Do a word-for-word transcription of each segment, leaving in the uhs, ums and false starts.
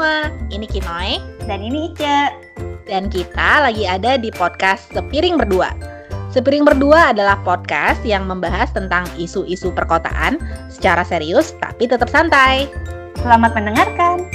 semua, ini Kinoy dan ini Ica. Dan kita lagi ada di podcast Sepiring Berdua. Sepiring Berdua adalah podcast yang membahas tentang isu-isu perkotaan secara serius tapi tetap santai. Selamat mendengarkan.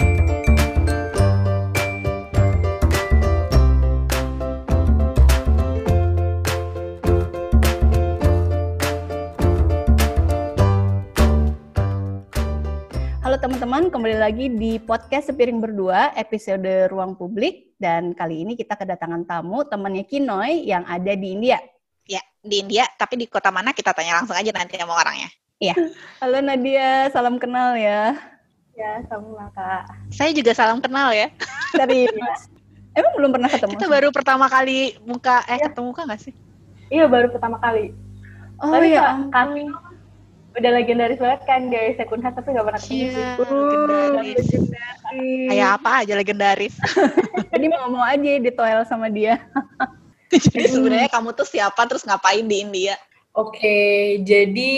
Halo teman-teman, kembali lagi di podcast Sepiring Berdua, episode Ruang Publik. Dan kali ini kita kedatangan tamu, temannya Kinoy yang ada di India. Ya, di India, tapi di kota mana kita tanya langsung aja nanti sama orangnya. Iya. Halo Nadia, salam kenal ya. Ya, sama Kak. Saya juga salam kenal ya. Serius. Emang belum pernah ketemu? Kita baru pertama kali muka, eh ya. ketemu muka nggak sih? Iya, baru pertama kali. Oh tapi ya, Kak, kami udah legendaris banget kan dari Sekunhat, tapi gak pernah ketemu sih. Iya, legendaris. Kayak apa aja legendaris. Jadi mau ngomong aja di toel sama dia. Jadi sebenarnya kamu tuh siapa, terus ngapain di India? Oke, jadi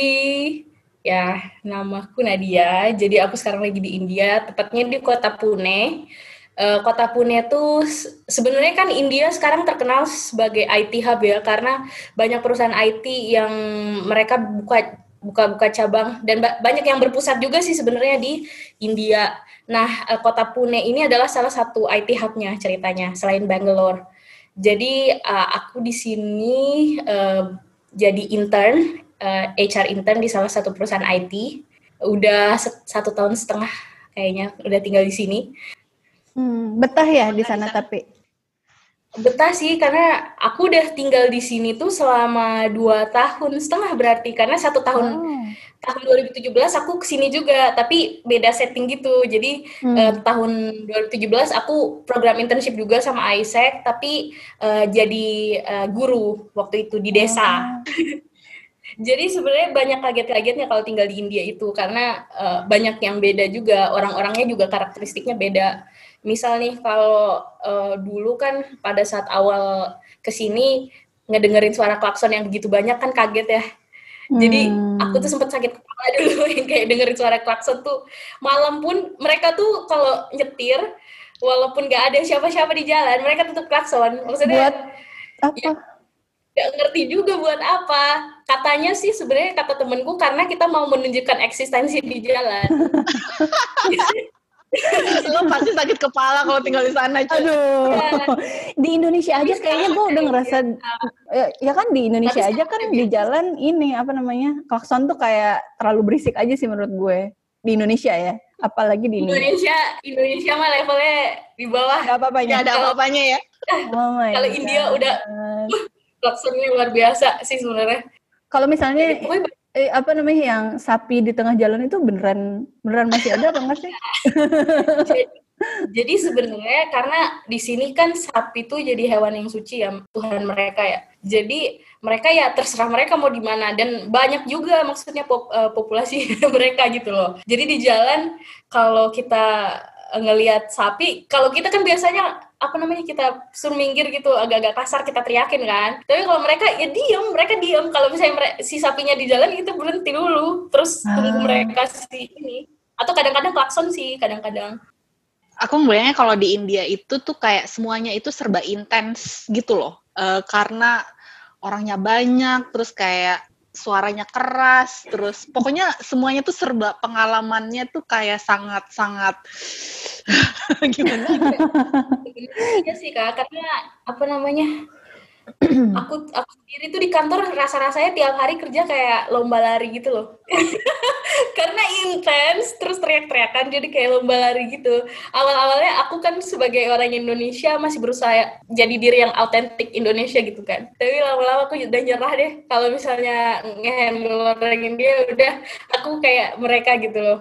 ya namaku Nadia. Jadi aku sekarang lagi di India, tepatnya di kota Pune. Uh, kota Pune tuh sebenarnya kan India sekarang terkenal sebagai I T hub ya, karena banyak perusahaan I T yang mereka buka buka-buka cabang dan ba- banyak yang berpusat juga sih sebenarnya di India. Nah, uh, kota Pune ini adalah salah satu I T hub-nya ceritanya selain Bangalore. Jadi uh, aku di sini uh, jadi intern, uh, H R intern di salah satu perusahaan I T. Udah set, satu tahun setengah kayaknya udah tinggal di sini. Hmm, betah ya di sana tapi? Betah sih, karena aku udah tinggal di sini tuh selama dua tahun setengah berarti, karena satu tahun oh. tahun dua ribu tujuh belas aku kesini juga, tapi beda setting gitu. Jadi hmm. eh, tahun dua ribu tujuh belas aku program internship juga sama I S E C, tapi eh, jadi eh, guru waktu itu di desa. Oh. Jadi sebenarnya banyak kaget-kagetnya kalau tinggal di India itu, karena uh, banyak yang beda juga, orang-orangnya juga karakteristiknya beda. Misal nih kalau uh, dulu kan pada saat awal kesini ngedengerin suara klakson yang begitu banyak kan kaget ya. Jadi hmm. aku tuh sempat sakit kepala dulu yang kayak dengerin suara klakson tuh. Malam pun mereka tuh kalau nyetir, walaupun gak ada siapa-siapa di jalan, mereka tetap klakson. Maksudnya buat apa? Ya, gak ngerti juga buat apa. Katanya sih sebenarnya kata temenku karena kita mau menunjukkan eksistensi di jalan. Lo pasti sakit kepala kalau tinggal di sana. Aduh. Ya. Di Indonesia aja kayaknya gue udah ngerasa ya, ya kan di Indonesia tapi aja kan di jalan ini apa namanya klakson tuh kayak terlalu berisik aja sih menurut gue di Indonesia ya. Apalagi di Indonesia. Indonesia, Indonesia mah levelnya di bawah. Gak apa-apanya. Gak ada apa-apanya ya. Oh kalau India udah uh, klaksonnya luar biasa sih sebenarnya. Kalau misalnya eh, apa namanya yang sapi di tengah jalan itu beneran beneran masih ada apa enggak sih? jadi, jadi sebenarnya karena di sini kan sapi tuh jadi hewan yang suci ya, Tuhan mereka ya. Jadi mereka ya terserah mereka mau di mana, dan banyak juga maksudnya pop, uh, populasi mereka gitu loh. Jadi di jalan kalau kita ngelihat sapi, kalau kita kan biasanya apa namanya kita suruh minggir gitu, agak-agak kasar kita teriakin kan. Tapi kalau mereka ya diem, mereka diem. Kalau misalnya mere- si sapinya di jalan kita berhenti dulu, terus tunggu ah. mereka si ini. Atau kadang-kadang klakson sih, kadang-kadang. Aku melihatnya kalau di India itu tuh kayak semuanya itu serba intens gitu loh. Uh, karena orangnya banyak, terus kayak suaranya keras, terus pokoknya semuanya tuh serba pengalamannya tuh kayak sangat-sangat gimana ya? Iya sih Kak, karena apa namanya aku aku sendiri tuh di kantor rasa-rasanya tiap hari kerja kayak lomba lari gitu loh. Karena intens, terus teriak-teriakan, jadi kayak lomba lari gitu. Awal-awalnya aku kan sebagai orang Indonesia masih berusaha jadi diri yang autentik Indonesia gitu kan. Tapi lama-lama aku udah nyerah deh. Kalau misalnya nge-handle orang India, udah aku kayak mereka gitu loh.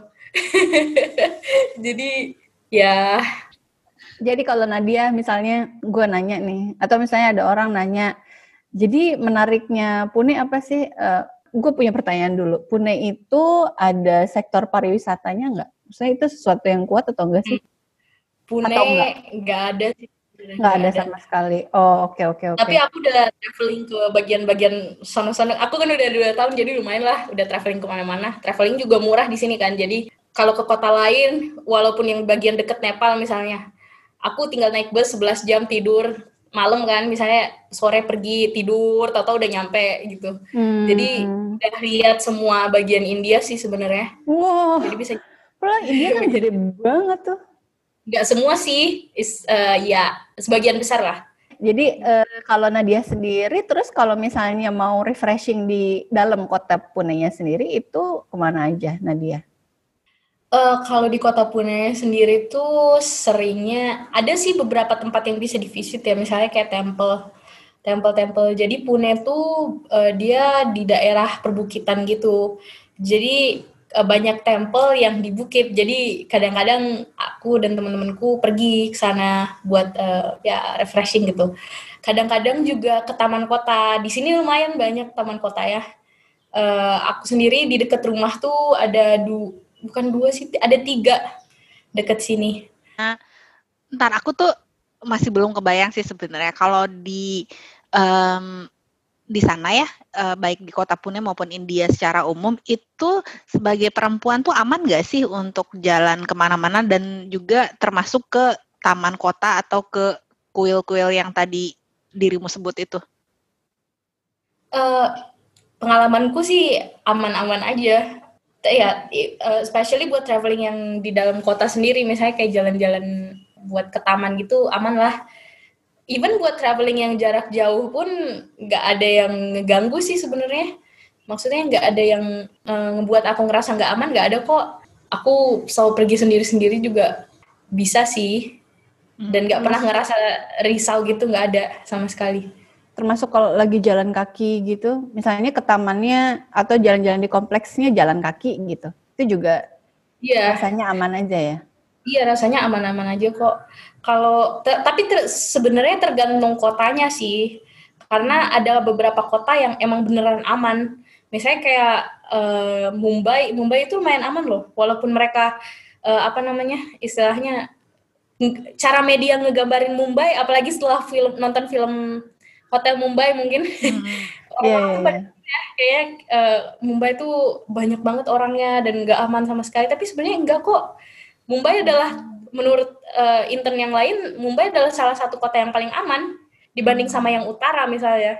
Jadi ya... Jadi kalau Nadia misalnya gue nanya nih, atau misalnya ada orang nanya, jadi menariknya Pune apa sih? Uh, gue punya pertanyaan dulu. Pune itu ada sektor pariwisatanya nggak? Maksudnya itu sesuatu yang kuat atau enggak sih? Pune nggak ada sih. Nggak ada sama sekali. Oh oke okay, oke okay, oke. Okay. Tapi aku udah traveling ke bagian-bagian sana-sana. Aku kan udah dua tahun, jadi lumayan lah. Udah traveling kemana-mana. Traveling juga murah di sini kan. Jadi kalau ke kota lain, walaupun yang bagian deket Nepal misalnya, aku tinggal naik bus sebelas jam tidur, malam kan, misalnya sore pergi tidur, tahu-tahu udah nyampe gitu. Hmm. Jadi udah lihat semua bagian India sih sebenarnya. Wow. Jadi bisa. Pulang India kan gede banget tuh. Nggak semua sih, is, uh, ya sebagian besar lah. Jadi uh, kalau Nadia sendiri, terus kalau misalnya mau refreshing di dalam kota Pune-nya sendiri, itu kemana aja Nadia? Uh, kalau di kota Pune sendiri tuh seringnya ada sih beberapa tempat yang bisa divisit ya, misalnya kayak temple, temple-temple. Jadi Pune tuh uh, dia di daerah perbukitan gitu. Jadi uh, banyak temple yang di bukit. Jadi kadang-kadang aku dan teman-temanku pergi ke sana buat uh, ya refreshing gitu. Kadang-kadang juga ke taman kota. Di sini lumayan banyak taman kota ya. Uh, aku sendiri di dekat rumah tuh ada du bukan dua sih, ada tiga deket sini. Nah, ntar aku tuh masih belum kebayang sih sebenarnya kalau di um, di sana ya, uh, baik di kota Pune maupun India secara umum, itu sebagai perempuan tuh aman nggak sih untuk jalan kemana-mana dan juga termasuk ke taman kota atau ke kuil-kuil yang tadi dirimu sebut itu? Uh, pengalamanku sih aman-aman aja. Ya, especially buat traveling yang di dalam kota sendiri, misalnya kayak jalan-jalan buat ke taman gitu, aman lah. Even buat traveling yang jarak jauh pun nggak ada yang ngeganggu sih sebenarnya. Maksudnya nggak ada yang uh, ngebuat aku ngerasa nggak aman, nggak ada kok. Aku selalu pergi sendiri-sendiri juga bisa sih. Dan nggak pernah ngerasa risau gitu, nggak ada sama sekali. Termasuk kalau lagi jalan kaki gitu, misalnya ke tamannya atau jalan-jalan di kompleksnya jalan kaki gitu, itu juga yeah. rasanya aman aja ya? Iya, rasanya aman-aman aja kok. Kalau te- tapi ter- sebenarnya tergantung kotanya sih, karena ada beberapa kota yang emang beneran aman. Misalnya kayak uh, Mumbai, Mumbai itu lumayan aman loh, walaupun mereka uh, apa namanya istilahnya cara media ngegambarin Mumbai, apalagi setelah film nonton film Hotel Mumbai mungkin mm-hmm. orang yeah, yeah. ya kayak uh, Mumbai tuh banyak banget orangnya dan nggak aman sama sekali, tapi sebenarnya enggak kok. Mumbai adalah menurut uh, intern yang lain, Mumbai adalah salah satu kota yang paling aman dibanding sama yang utara misalnya.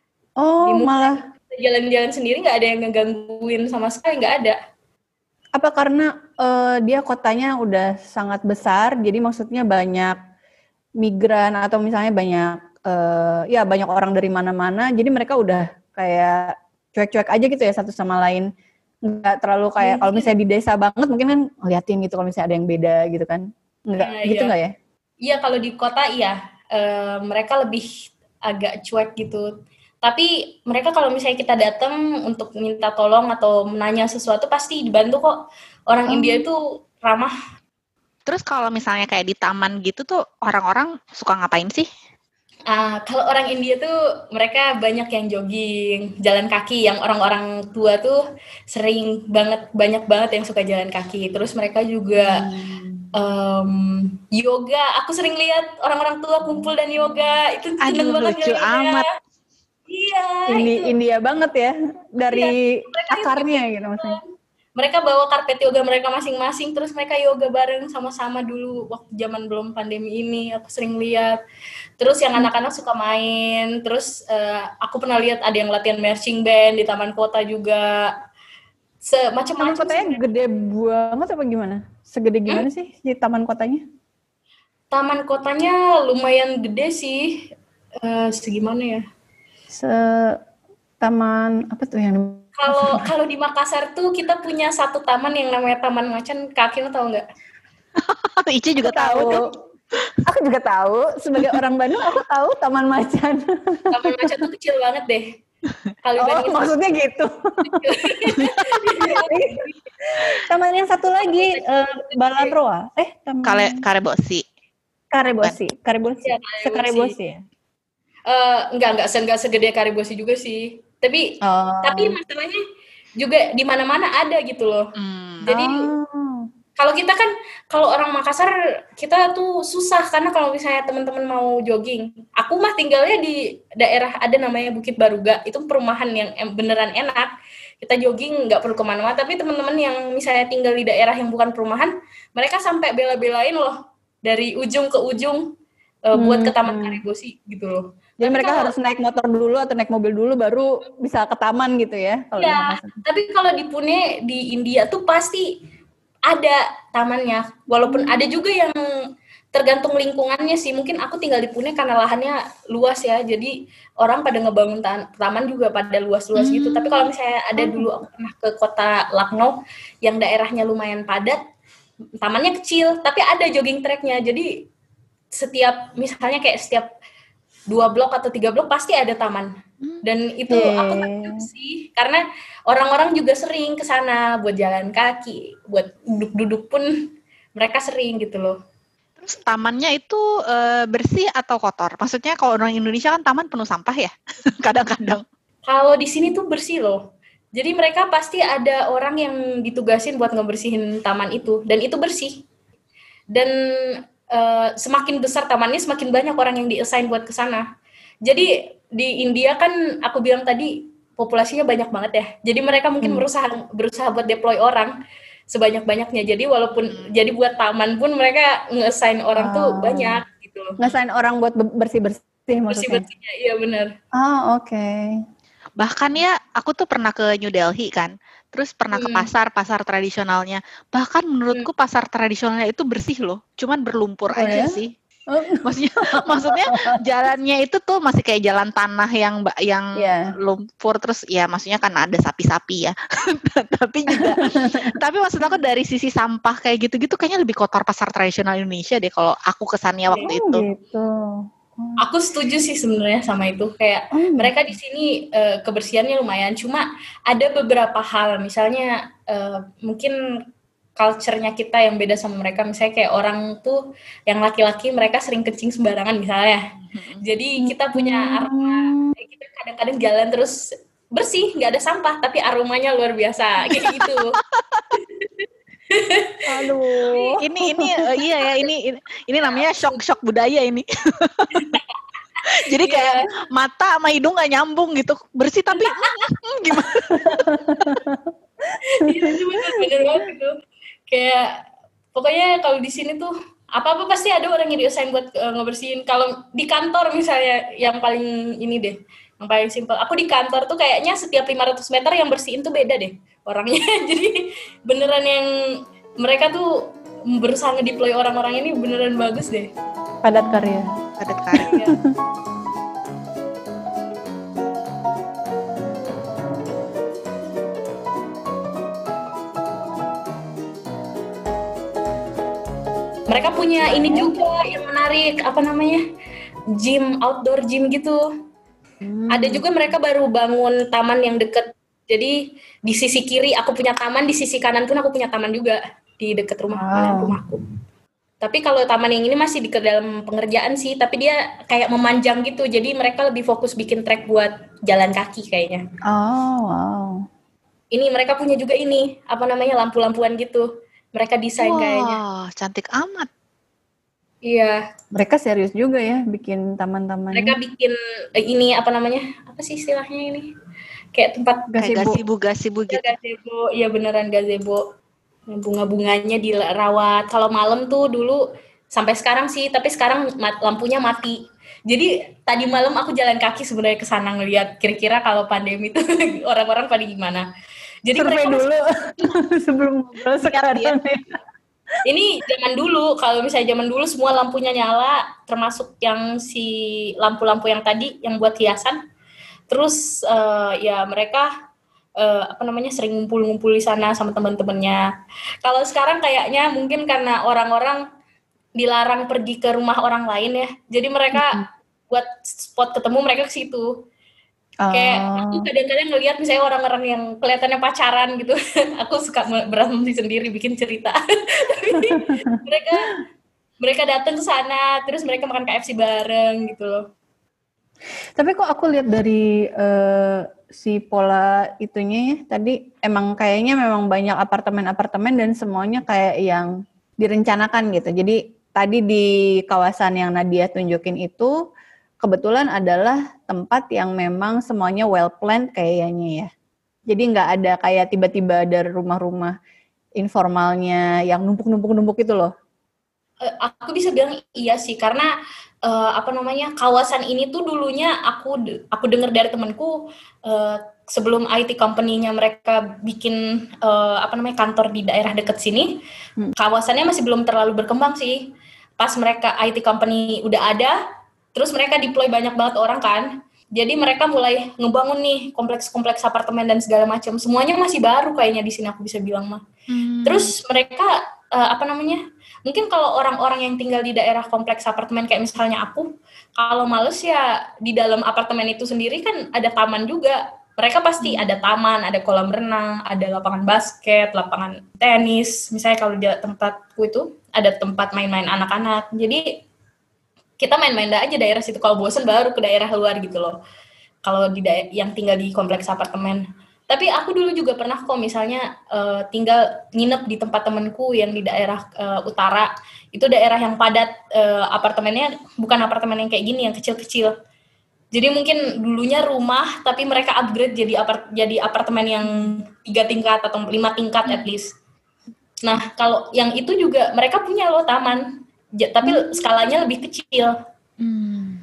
Oh, Mumbai, malah jalan-jalan sendiri nggak ada yang ngegangguin sama sekali, nggak ada. Apa karena uh, dia kotanya udah sangat besar, jadi maksudnya banyak migran atau misalnya banyak Uh, ya banyak orang dari mana-mana, jadi mereka udah kayak cuek-cuek aja gitu ya satu sama lain, nggak terlalu kayak kalau misalnya di desa banget mungkin kan ngeliatin gitu kalau misalnya ada yang beda gitu kan, nggak nah, gitu nggak iya. ya? Iya kalau di kota iya uh, mereka lebih agak cuek gitu, tapi mereka kalau misalnya kita datang untuk minta tolong atau menanya sesuatu pasti dibantu kok. Orang oh. India itu ramah. Terus kalau misalnya kayak di taman gitu tuh orang-orang suka ngapain sih? Uh, kalau orang India tuh mereka banyak yang jogging, jalan kaki, yang orang-orang tua tuh sering banget, banyak banget yang suka jalan kaki. Terus mereka juga hmm. um, yoga. Aku sering lihat orang-orang tua kumpul dan yoga. Itu seneng banget. Lucu amat. Iya. Indi, itu. India banget ya, dari iya, akarnya gitu maksudnya. Mereka bawa karpet yoga mereka masing-masing, terus mereka yoga bareng sama-sama dulu waktu zaman belum pandemi ini. Aku sering lihat. Terus yang anak-anak suka main, terus uh, aku pernah lihat ada yang latihan marching band di taman kota juga. Semacam-macam. Taman kotanya sih. Gede banget apa gimana? Segede gimana hmm? sih di taman kotanya? Taman kotanya lumayan gede sih. Uh, segimana ya? Se taman apa tuh yang Kalau kalau di Makassar tuh kita punya satu taman yang namanya Taman Macan. Kakimu tahu nggak? Ici juga tahu. tahu. Aku juga tahu. Sebagai orang Bandung, aku tahu Taman Macan. Taman Macan tuh kecil banget deh. Kalau oh, maksudnya gitu. Taman yang satu lagi, uh, Balanroa. Eh, taman... Kare Karebosi. Karebosi. Karebosi. Ya, Sekarebosi ya? Uh, enggak, enggak, enggak segede Karebosi juga sih. Tapi oh. tapi masalahnya juga di mana-mana ada gitu loh. Hmm. Jadi oh. kalau kita kan kalau orang Makassar kita tuh susah karena kalau misalnya teman-teman mau jogging, aku mah tinggalnya di daerah ada namanya Bukit Baruga, itu perumahan yang beneran enak. kita jogging nggak perlu kemana-mana. Tapi teman-teman yang misalnya tinggal di daerah yang bukan perumahan, mereka sampai bela-belain loh dari ujung ke ujung uh, Hmm. buat ke Taman Karibosi gitu loh. Jadi Tapi mereka kalau- harus naik motor dulu atau naik mobil dulu baru bisa ke taman gitu ya? Kalau di Iya, Makassar. tapi kalau di Pune di India tuh pasti ada tamannya. Walaupun ada juga yang tergantung lingkungannya sih. Mungkin aku tinggal di Pune karena lahannya luas ya. Jadi orang pada ngebangun ta- taman juga pada luas-luas gitu. Tapi kalau misalnya ada dulu aku pernah ke kota Lucknow yang daerahnya lumayan padat, tamannya kecil, tapi ada jogging tracknya. Jadi setiap misalnya kayak setiap dua blok atau tiga blok pasti ada taman. Dan itu Oke. aku takjub sih, karena orang-orang juga sering ke sana buat jalan kaki, buat duduk-duduk pun mereka sering gitu loh. Terus tamannya itu eh, bersih atau kotor? Maksudnya kalau orang Indonesia kan taman penuh sampah ya, kadang-kadang. Kalau di sini tuh bersih loh. Jadi mereka pasti ada orang yang ditugasin buat ngebersihin taman itu, dan itu bersih. Dan eh, semakin besar tamannya, semakin banyak orang yang di-assign buat ke sana. Jadi di India kan aku bilang tadi populasinya banyak banget ya. Jadi mereka mungkin berusaha berusaha buat deploy orang sebanyak-banyaknya. Jadi walaupun jadi buat taman pun mereka nge-assign orang tuh Ah. banyak gitu loh. Ngesain orang buat be- bersih-bersih maksudnya? Bersih-bersihnya, iya benar. Oh, oke. Bahkan ya, aku tuh pernah ke New Delhi kan, terus pernah ke Hmm. pasar, pasar tradisionalnya. Bahkan menurutku pasar tradisionalnya itu bersih loh, cuman berlumpur Oh, aja ya? sih. Oh, Maksudnya, maksudnya jalannya itu tuh masih kayak jalan tanah yang ba- yang Iya. lumpur, terus ya maksudnya kan ada sapi-sapi ya. Tapi juga, tapi maksud aku dari sisi sampah kayak gitu-gitu kayaknya lebih kotor pasar tradisional Indonesia deh kalau aku kesannya waktu oh itu. gitu. Aku setuju sih sebenarnya sama itu. Kayak Oh, mereka di sini eh, kebersihannya lumayan. Cuma ada beberapa hal, misalnya eh, mungkin culture-nya kita yang beda sama mereka. Misalnya kayak orang tuh yang laki-laki mereka sering kencing sembarangan misalnya. Jadi kita punya aroma. Kita kadang-kadang jalan terus bersih, nggak ada sampah, tapi aromanya luar biasa kayak gitu. Aduh. Ini ini eh, iya ya ini ini, ini namanya shock-shock budaya ini. Jadi kayak mata sama hidung gak nyambung gitu, bersih tapi mm, gimana? Iya itu bener-bener banget itu. Kayak pokoknya kalau di sini tuh apa-apa pasti ada orang yang diassign buat uh, ngebersihin. Kalau di kantor misalnya yang paling ini deh, yang paling simpel. Aku di kantor tuh kayaknya setiap lima ratus meter yang bersihin tuh beda deh orangnya. Jadi beneran yang mereka tuh berusaha ngedeploy orang-orang ini beneran bagus deh. Padat karya. Padat karya. Iya. Mereka punya ini juga yang menarik, apa namanya, gym, outdoor gym gitu. Ada juga mereka baru bangun taman yang deket. Jadi di sisi kiri aku punya taman, di sisi kanan pun aku punya taman juga di deket rumah kanan Wow. rumahku. Tapi kalau taman yang ini masih di ke dalam pengerjaan sih, tapi dia kayak memanjang gitu. Jadi mereka lebih fokus bikin trek buat jalan kaki kayaknya. Oh, wow. Ini mereka punya juga ini, apa namanya, lampu-lampuan gitu. Mereka desain kayaknya. Wah, cantik amat. Iya. Mereka serius juga ya bikin taman-tamannya. Mereka bikin eh, ini apa namanya? Apa sih istilahnya ini? Kayak tempat Kayak Gazebo. gazebo-gazebo ya, gitu. gazebo. Iya beneran gazebo. Bunga-bunganya dirawat. Kalau malam tuh dulu sampai sekarang sih, tapi sekarang mat- lampunya mati. Jadi tadi malam aku jalan kaki sebenarnya ke sana ngelihat kira-kira kalau pandemi tuh orang-orang pada gimana. Jadi Survei mereka dulu sebelum ngobrol sekarang. dia. Ini zaman dulu, kalau misalnya zaman dulu semua lampunya nyala, termasuk yang si lampu-lampu yang tadi yang buat hiasan. Terus uh, ya mereka uh, apa namanya sering ngumpul-ngumpul di sana sama teman-temannya. Kalau sekarang kayaknya mungkin karena orang-orang dilarang pergi ke rumah orang lain ya. Jadi mereka buat spot ketemu mereka ke situ. Kayak aku kadang-kadang ngelihat misalnya orang-orang yang kelihatannya pacaran gitu, aku suka berasumsi sendiri bikin cerita. Tapi mereka mereka datang ke sana, terus mereka makan K F C bareng gitu loh. Tapi kok aku lihat dari uh, si pola itunya ya, tadi emang kayaknya memang banyak apartemen-apartemen dan semuanya kayak yang direncanakan gitu. Jadi tadi di kawasan yang Nadia tunjukin itu kebetulan adalah tempat yang memang semuanya well planned kayaknya ya. Jadi nggak ada kayak tiba-tiba ada rumah-rumah informalnya yang numpuk-numpuk-numpuk itu loh. Uh, aku bisa bilang iya sih, karena uh, apa namanya kawasan ini tuh dulunya aku aku dengar dari temanku uh, sebelum I T company-nya mereka bikin uh, apa namanya kantor di daerah dekat sini, hmm. kawasannya masih belum terlalu berkembang sih. Pas mereka I T company udah ada, terus mereka deploy banyak banget orang kan. Jadi mereka mulai ngebangun nih kompleks-kompleks apartemen dan segala macam. Semuanya masih baru kayaknya di sini aku bisa bilang mah. Hmm. Terus mereka uh, apa namanya? Mungkin kalau orang-orang yang tinggal di daerah kompleks apartemen kayak misalnya aku, kalau males ya di dalam apartemen itu sendiri kan ada taman juga. Mereka pasti ada taman, ada kolam renang, ada lapangan basket, lapangan tenis. Misalnya kalau di tempatku itu ada tempat main-main anak-anak. Jadi kita main-main aja daerah situ. Kalau bosen baru ke daerah luar gitu loh. Kalau di daerah yang tinggal di kompleks apartemen. Tapi aku dulu juga pernah kok misalnya uh, tinggal nginep di tempat temanku yang di daerah uh, utara. Itu daerah yang padat, uh, apartemennya bukan apartemen yang kayak gini, yang kecil-kecil. Jadi mungkin dulunya rumah, tapi mereka upgrade jadi apart jadi apartemen yang tiga tingkat atau lima tingkat at least. Nah kalau yang itu juga mereka punya loh taman. Tapi skalanya lebih kecil. Hmm.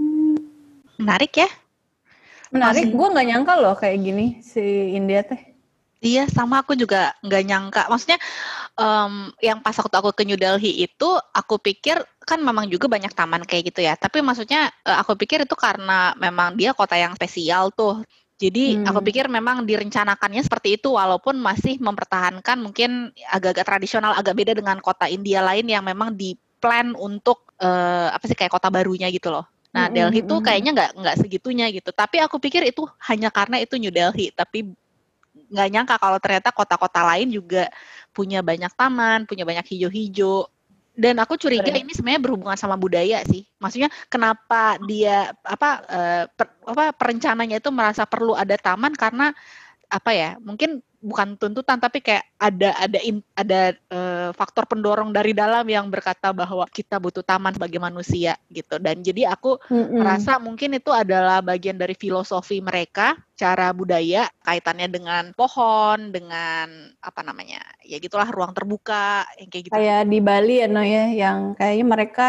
Menarik ya? Menarik, gue nggak nyangka loh kayak gini si India teh. Iya, sama aku juga nggak nyangka. Maksudnya um, yang pas waktu aku ke New Delhi itu, aku pikir kan memang juga banyak taman kayak gitu ya. Tapi maksudnya aku pikir itu karena memang dia kota yang spesial tuh. Jadi hmm. aku pikir memang direncanakannya seperti itu, walaupun masih mempertahankan mungkin agak-agak tradisional, agak beda dengan kota India lain yang memang di plan untuk uh, apa sih kayak kota barunya gitu loh. Nah mm-hmm. Delhi tuh kayaknya nggak nggak segitunya gitu. Tapi aku pikir itu hanya karena itu New Delhi. Tapi nggak nyangka kalau ternyata kota-kota lain juga punya banyak taman, punya banyak hijau-hijau. Dan aku curiga Betul. Ini sebenarnya berhubungan sama budaya sih. Maksudnya kenapa dia apa uh, per, apa perencananya itu merasa perlu ada taman karena apa ya? Mungkin bukan tuntutan tapi kayak ada ada in, ada uh, faktor pendorong dari dalam yang berkata bahwa kita butuh taman sebagai manusia gitu. Dan jadi aku mm-hmm. merasa mungkin itu adalah bagian dari filosofi mereka, cara budaya kaitannya dengan pohon, dengan apa namanya? Ya gitulah ruang terbuka yang kayak gitu. Kayak di Bali ya no ya, yang kayaknya mereka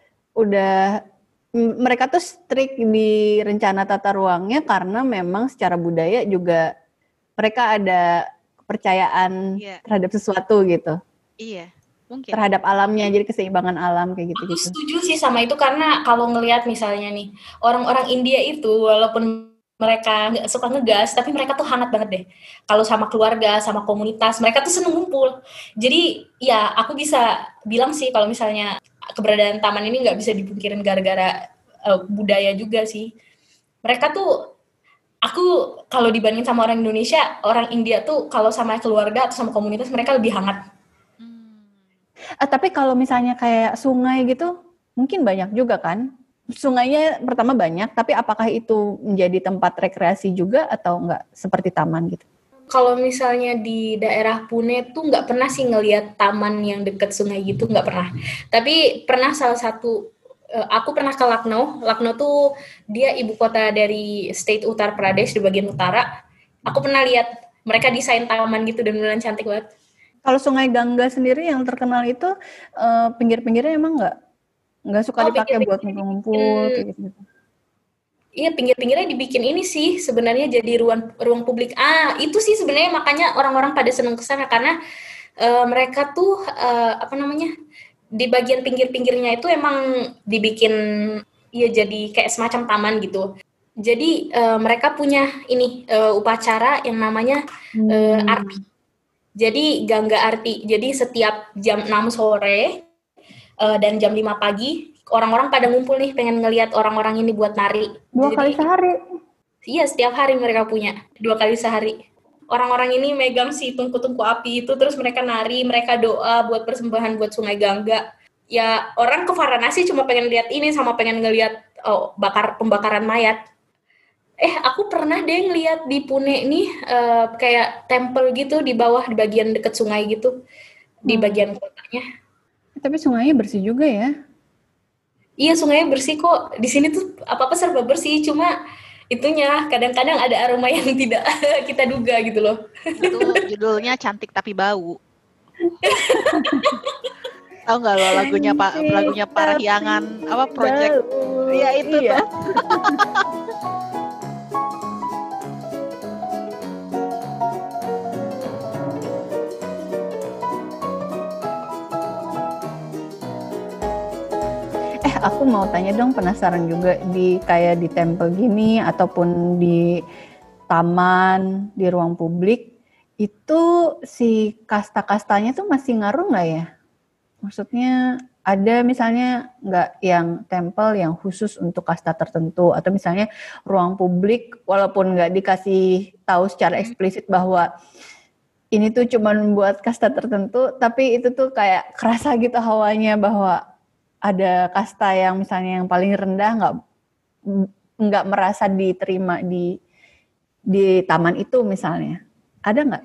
udah mereka tuh strict di rencana tata ruangnya karena memang secara budaya juga mereka ada kepercayaan yeah. terhadap sesuatu gitu. Iya, mungkin. Terhadap alamnya, jadi keseimbangan alam kayak gitu-gitu. Aku setuju sih sama itu karena kalau ngelihat misalnya nih, orang-orang India itu walaupun mereka nggak suka ngegas, tapi mereka tuh hangat banget deh. Kalau sama keluarga, sama komunitas, mereka tuh seneng ngumpul. Jadi ya aku bisa bilang sih kalau misalnya keberadaan taman ini nggak bisa dipungkirin gara-gara uh, budaya juga sih. Mereka tuh Aku kalau dibandingin sama orang Indonesia, orang India tuh kalau sama keluarga atau sama komunitas mereka lebih hangat. Hmm. Ah, tapi kalau misalnya kayak sungai gitu, mungkin banyak juga kan? Sungainya pertama banyak, tapi apakah itu menjadi tempat rekreasi juga atau enggak seperti taman gitu? Kalau misalnya di daerah Pune tuh nggak pernah sih ngelihat taman yang dekat sungai gitu, nggak pernah. Tapi pernah salah satu aku pernah ke Lucknow. Lucknow tuh dia ibu kota dari state Uttar Pradesh di bagian utara. Aku pernah lihat mereka desain taman gitu dan beneran cantik banget. Kalau Sungai Gangga sendiri yang terkenal itu uh, pinggir-pinggirnya emang nggak nggak suka oh, dipakai buat ngumpul kayak gitu. Iya, pinggir-pinggirnya dibikin ini sih sebenarnya jadi ruang ruang publik. Ah, itu sih sebenarnya makanya orang-orang pada seneng kesana karena uh, mereka tuh uh, apa namanya? Di bagian pinggir-pinggirnya itu emang dibikin ya jadi kayak semacam taman gitu. Jadi uh, mereka punya ini uh, upacara yang namanya uh, hmm. arti. Jadi gangga arti. Jadi setiap jam enam sore uh, dan jam lima pagi orang-orang pada ngumpul nih pengen ngelihat orang-orang ini buat nari. Dua jadi, kali sehari? Iya, setiap hari mereka punya. Dua kali sehari. Orang-orang ini megang si tungku-tungku api itu, terus mereka nari, mereka doa buat persembahan buat Sungai Gangga. Ya, orang ke Varanasi cuma pengen lihat ini sama pengen ngelihat oh, bakar pembakaran mayat. Eh, aku pernah deh ngelihat di Pune nih uh, kayak temple gitu di bawah di bagian dekat sungai gitu, di bagian kotanya. Tapi sungainya bersih juga ya? Iya, sungainya bersih kok. Di sini tuh apa-apa serba bersih, cuma itunya kadang-kadang ada aroma yang tidak kita duga gitu loh. Itu judulnya Cantik Tapi Bau. Tahu nggak lo lagunya Pak, lagunya Parahyangan apa project? Iya itu iya. Tuh. Aku mau tanya dong, penasaran juga, di kayak di tempel gini ataupun di taman, di ruang publik, itu si kasta-kastanya tuh masih ngaruh nggak ya? Maksudnya ada misalnya nggak yang tempel yang khusus untuk kasta tertentu, atau misalnya ruang publik walaupun nggak dikasih tahu secara eksplisit bahwa ini tuh cuma buat kasta tertentu, tapi itu tuh kayak kerasa gitu hawanya bahwa ada kasta yang misalnya yang paling rendah nggak nggak merasa diterima di di taman itu misalnya, ada nggak?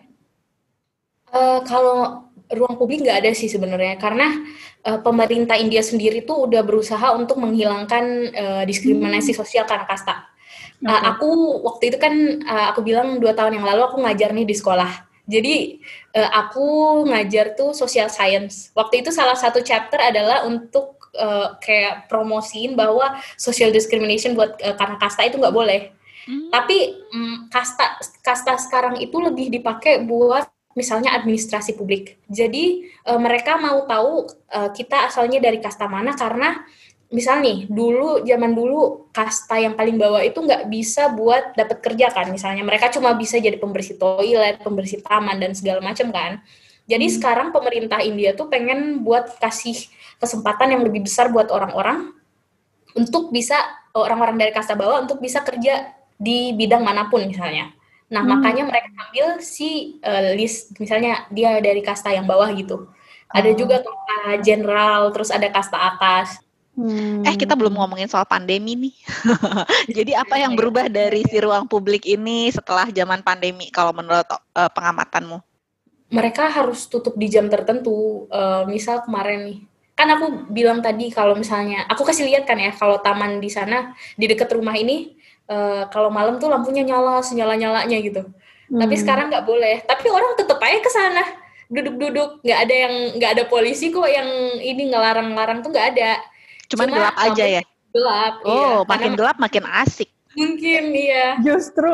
Uh, kalau ruang publik nggak ada sih sebenarnya, karena uh, pemerintah India sendiri tuh udah berusaha untuk menghilangkan uh, diskriminasi hmm. sosial karena kasta. Okay. Uh, aku waktu itu kan uh, aku bilang dua tahun yang lalu aku ngajar nih di sekolah. Jadi uh, aku ngajar tuh social science. Waktu itu salah satu chapter adalah untuk uh, kayak promosiin bahwa social discrimination buat uh, karena kasta itu nggak boleh. Hmm. Tapi um, kasta kasta sekarang itu lebih dipakai buat misalnya administrasi publik. Jadi uh, mereka mau tahu uh, kita asalnya dari kasta mana, karena misal nih dulu zaman dulu kasta yang paling bawah itu nggak bisa buat dapat kerja kan, misalnya mereka cuma bisa jadi pembersih toilet, pembersih taman dan segala macam kan. Jadi hmm. sekarang pemerintah India tuh pengen buat kasih kesempatan yang lebih besar buat orang-orang untuk bisa orang-orang dari kasta bawah untuk bisa kerja di bidang manapun misalnya. Nah hmm. makanya mereka ambil si uh, list misalnya dia dari kasta yang bawah gitu. Ada oh. juga kasta jenderal, terus ada kasta atas. Hmm. Eh kita belum ngomongin soal pandemi nih. Jadi apa yang berubah dari si ruang publik ini setelah zaman pandemi kalau menurut uh, pengamatanmu? Mereka harus tutup di jam tertentu. Uh, misal kemarin nih, kan aku bilang tadi kalau misalnya aku kasih lihat kan ya, kalau taman di sana di dekat rumah ini uh, kalau malam tuh lampunya nyala senyala-nyalanya gitu. Hmm. Tapi sekarang nggak boleh. Tapi orang tetap aja ke sana duduk-duduk. Nggak ada yang nggak ada polisi kok yang ini ngelarang-larang tuh nggak ada. Cuman Cuma, gelap aja ya? Gelap, oh, iya. Makin Karena, gelap makin asik. Mungkin, iya. Justru.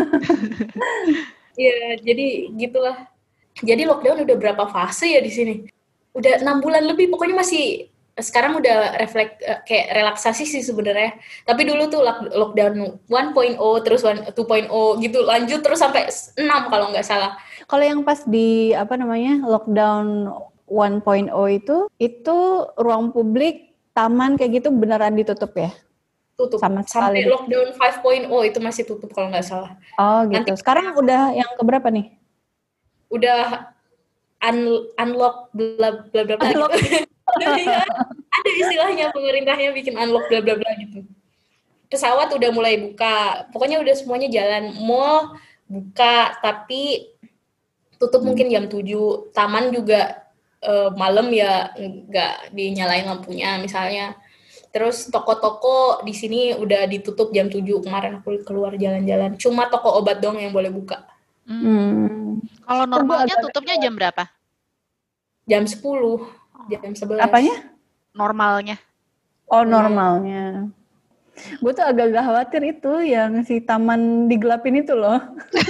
Iya, jadi gitulah. Jadi lockdown udah berapa fase ya di sini? Udah enam bulan lebih, pokoknya masih, sekarang udah refleks, kayak relaksasi sih sebenarnya. Tapi dulu tuh lockdown satu titik nol, terus dua titik nol gitu, lanjut terus sampai enam kalau nggak salah. Kalau yang pas di, apa namanya, lockdown satu titik nol itu, itu ruang publik, taman kayak gitu beneran ditutup ya? Tutup. Sama sampai lockdown lima titik nol itu masih tutup kalau nggak salah. Oh gitu. Nanti, sekarang udah yang keberapa nih? Udah un- unlock bla bla bla bla gitu. Ya, ada istilahnya, pemerintahnya bikin unlock bla bla bla gitu. Pesawat udah mulai buka. Pokoknya udah semuanya jalan. Mall buka tapi tutup hmm. mungkin jam tujuh. Taman juga Uh, malam ya nggak dinyalain lampunya misalnya. Terus toko-toko di sini udah ditutup jam tujuh. Kemarin aku keluar jalan-jalan. Cuma toko obat dong yang boleh buka. Hmm. Kalau normalnya tutupnya jam berapa? Jam sepuluh, jam sebelas. Apanya? Normalnya. Oh, normalnya. Gue tuh agak-agak khawatir itu yang si taman digelapin itu loh.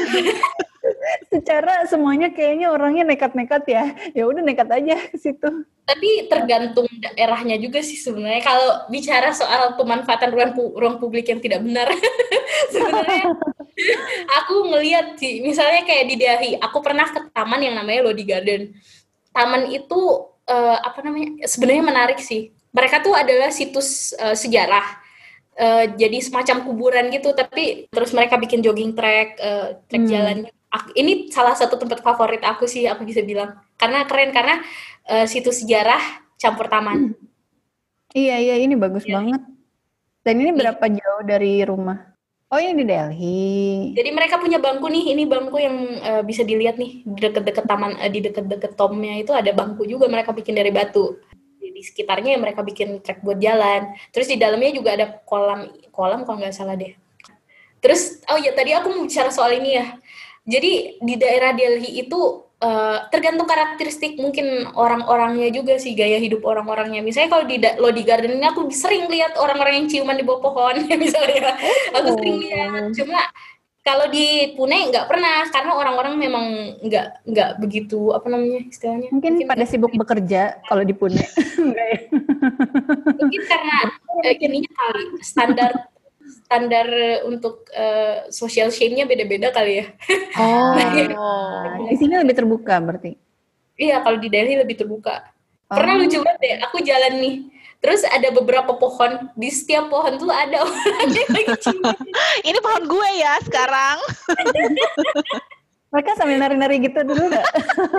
Secara semuanya kayaknya orangnya nekat-nekat ya. Ya udah nekat aja ke situ. Tapi tergantung daerahnya juga sih sebenarnya. Kalau bicara soal pemanfaatan ruang, ruang publik yang tidak benar, sebenarnya aku ngelihat sih, misalnya kayak di Delhi, aku pernah ke taman yang namanya Lodi Garden. Taman itu uh, apa namanya? Sebenarnya menarik sih. Mereka tuh adalah situs uh, sejarah. Uh, jadi semacam kuburan gitu, tapi terus mereka bikin jogging track, uh, track hmm. jalan. Ini salah satu tempat favorit aku sih, aku bisa bilang. Karena keren, karena uh, situs sejarah campur taman. Hmm. Iya, iya, ini bagus ya. banget. Dan ini berapa nih. jauh dari rumah? Oh, ini di Delhi. Jadi mereka punya bangku nih, ini bangku yang uh, bisa dilihat nih, di deket-deket taman, uh, di deket-deket tomnya itu ada bangku juga, mereka bikin dari batu. Di sekitarnya yang mereka bikin trek buat jalan. Terus di dalamnya juga ada kolam, kolam kalau nggak salah deh. Terus, oh ya tadi aku mau bicara soal ini ya. Jadi di daerah Delhi itu uh, tergantung karakteristik mungkin orang-orangnya juga sih, gaya hidup orang-orangnya. Misalnya kalau di Lodi Garden ini aku sering lihat orang-orang yang ciuman di bawah pohon, misalnya. Aku sering lihat. Cuma kalau di Pune nggak pernah, karena orang-orang memang nggak nggak begitu apa namanya istilahnya. Mungkin, mungkin pada sibuk bekerja kalau di Pune. Mungkin karena eh, ininya kali standar standar untuk uh, social shame-nya beda-beda kali ya. Oh, nah, di sini lebih terbuka berarti? Iya, kalau di Delhi lebih terbuka. Oh. Pernah lucu banget deh, aku jalan nih, terus ada beberapa pohon, di setiap pohon tuh ada orang yang lagi cium. Ini pohon gue ya sekarang. Mereka sambil nari-nari gitu dulu nggak?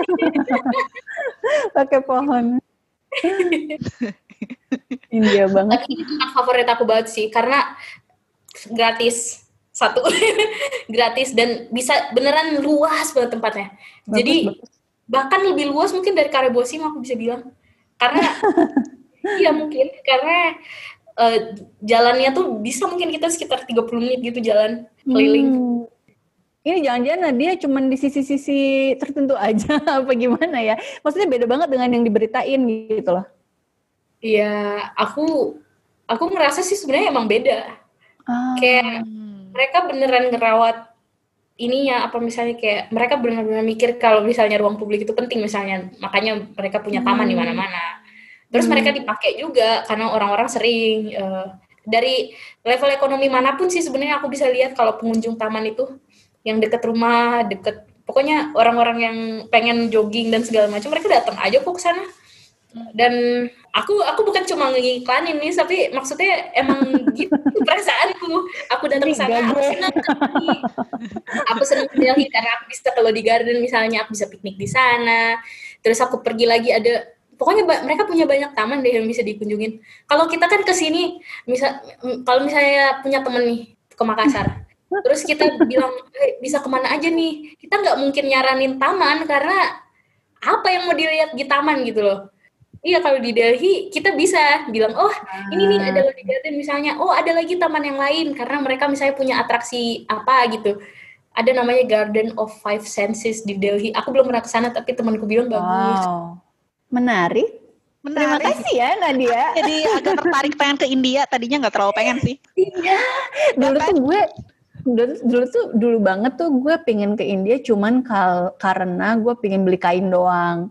Pakai pohon. India banget. Tapi itu tempat favorit aku banget sih, karena gratis satu gratis dan bisa beneran luas banget tempatnya. Bagus, jadi bagus. Bahkan lebih luas mungkin dari Karebosim aku bisa bilang, karena iya mungkin karena uh, jalannya tuh bisa mungkin kita sekitar tiga puluh menit gitu jalan keliling. Hmm. Ini jangan-jangan Nadia cuman di sisi-sisi tertentu aja apa gimana ya? Maksudnya beda banget dengan yang diberitain gitu loh. Iya, aku aku ngerasa sih sebenarnya emang beda. Ah. Kayak mereka beneran ngerawat ininya, apa misalnya kayak mereka benar-benar mikir kalau misalnya ruang publik itu penting misalnya, makanya mereka punya taman hmm. di mana-mana. Terus hmm. mereka dipakai juga karena orang-orang sering uh, dari level ekonomi manapun sih sebenarnya aku bisa lihat kalau pengunjung taman itu yang deket rumah, deket pokoknya orang-orang yang pengen jogging dan segala macam mereka datang aja kok ke sana. Dan aku aku bukan cuma ngiklanin nih, tapi maksudnya emang gitu perasaanku. Aku datang ke sana, aku senang aku senang ke Delhi karena aku bisa ke Lodi Garden misalnya, aku bisa piknik di sana. Terus aku pergi lagi ada, pokoknya ba- mereka punya banyak taman deh yang bisa dikunjungin. Kalau kita kan ke sini, misal kalau misalnya punya temen nih ke Makassar, terus kita bilang hey, bisa kemana aja nih, kita nggak mungkin nyaranin taman karena apa yang mau dilihat di taman gitu loh. Iya, kalau di Delhi kita bisa bilang, oh ini nih ada Lodi Garden misalnya, oh ada lagi taman yang lain karena mereka misalnya punya atraksi apa gitu. Ada namanya Garden of Five Senses di Delhi. Aku belum pernah ke sana tapi temanku bilang bagus. Wow, menarik. Menarik. Terima kasih ya Nadia. Jadi agak tertarik pengen ke India, tadinya nggak terlalu pengen sih. Iya, dulu tuh gue dulu, dulu tuh dulu banget tuh gue pengen ke India cuman kal- karena gue pengen beli kain doang.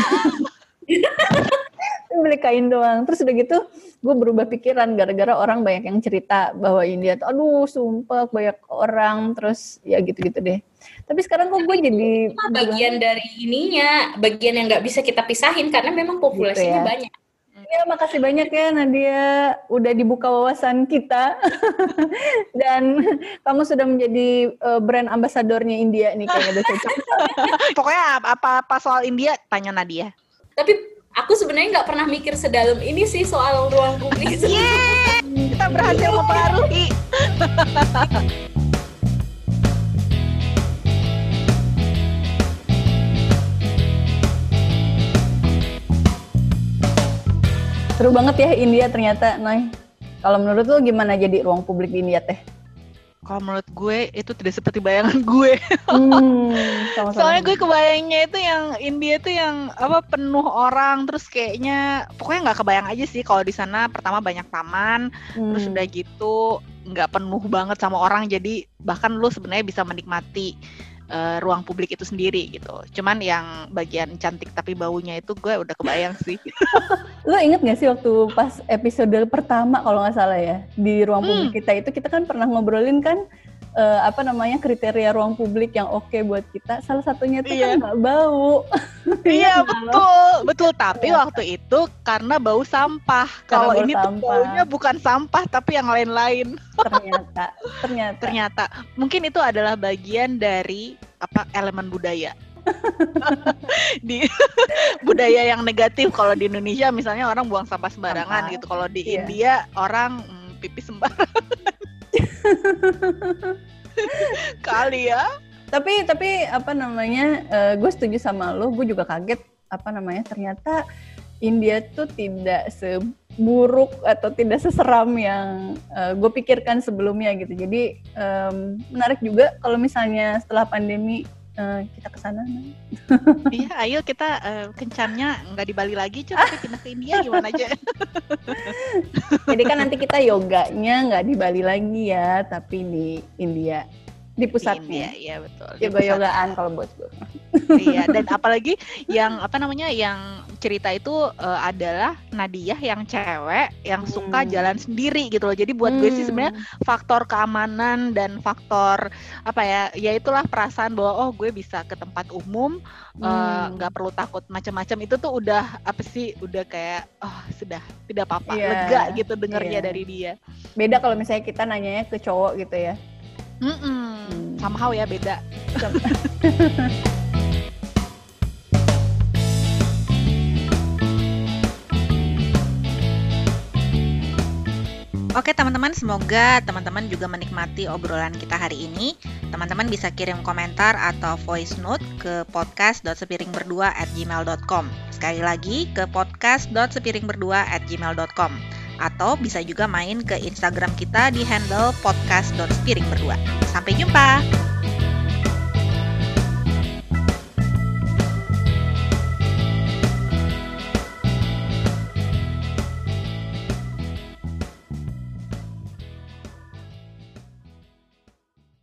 Beli kain doang. Terus udah gitu gue berubah pikiran gara-gara orang banyak yang cerita bahwa India tuh aduh sumpah banyak orang, terus ya gitu-gitu deh. Tapi sekarang kok gue jadi bagian dari ininya, bagian yang nggak bisa kita pisahin karena memang populasinya gitu ya. Banyak. Ya makasih banyak ya Nadia udah dibuka wawasan kita dan kamu sudah menjadi uh, brand ambasadornya India nih kayaknya udah cocok. Pokoknya apa-apa soal India tanya Nadia. Tapi aku sebenarnya nggak pernah mikir sedalam ini sih soal ruang publik. Yeay, kita berhasil mempengaruhi. Seru banget ya India ternyata, Noy. Kalau menurut lo gimana jadi ruang publik di India teh? Kalau menurut gue itu tidak seperti bayangan gue. Hmm, Soalnya gue kebayangnya itu yang India itu yang apa penuh orang, terus kayaknya pokoknya nggak kebayang aja sih kalau di sana pertama banyak taman, hmm. terus udah gitu nggak penuh banget sama orang, jadi bahkan lo sebenarnya bisa menikmati uh, ruang publik itu sendiri gitu. Cuman yang bagian cantik tapi baunya itu gue udah kebayang sih. Lo inget gak sih waktu pas episode pertama kalau nggak salah ya di ruang publik hmm. kita itu kita kan pernah ngobrolin kan uh, apa namanya kriteria ruang publik yang oke okay buat kita, salah satunya tuh iya. kan nggak bau. Iya betul betul tapi ya. Waktu itu karena bau sampah. Kalau ini sampah. Tuh baunya bukan sampah tapi yang lain-lain. Ternyata ternyata ternyata mungkin itu adalah bagian dari apa elemen budaya. Di budaya yang negatif. Kalau di Indonesia misalnya orang buang sampah sembarangan sampah. Gitu. Kalau di iya. India orang mm, pipis sembarangan. Kali ya. Tapi tapi apa namanya? Uh, gue setuju sama lo. Gue juga kaget apa namanya? Ternyata India tuh tidak seburuk atau tidak seseram yang uh, gue pikirkan sebelumnya gitu. Jadi um, menarik juga kalau misalnya setelah pandemi uh, kita ke sana. Iya, ayo kita uh, kencannya nggak di Bali lagi, coba tapi pindah ke India gimana aja. Jadi kan nanti kita yoganya nggak di Bali lagi ya, tapi di India. Di pusatnya. Iya, betul. Yoga-yogaan kalau buat gue. Iya, dan apalagi yang apa namanya yang cerita itu uh, adalah Nadia yang cewek yang hmm. suka jalan sendiri gitu loh. Jadi buat hmm. gue sih sebenarnya faktor keamanan dan faktor apa ya, ya itulah perasaan bahwa oh gue bisa ke tempat umum nggak hmm. uh, perlu takut macam-macam, itu tuh udah apa sih, udah kayak oh sudah tidak apa-apa, yeah. lega gitu dengernya yeah. dari dia. Beda kalau misalnya kita nanyanya ke cowok gitu ya. Hmm. Somehow ya beda. Oke teman-teman, semoga teman-teman juga menikmati obrolan kita hari ini. Teman-teman bisa kirim komentar atau voice note ke podcast dot sepiring berdua at gmail dot com. Sekali lagi ke podcast dot sepiring berdua at gmail dot com. Atau bisa juga main ke Instagram kita di handle podcast dot sepiring berdua. Sampai jumpa!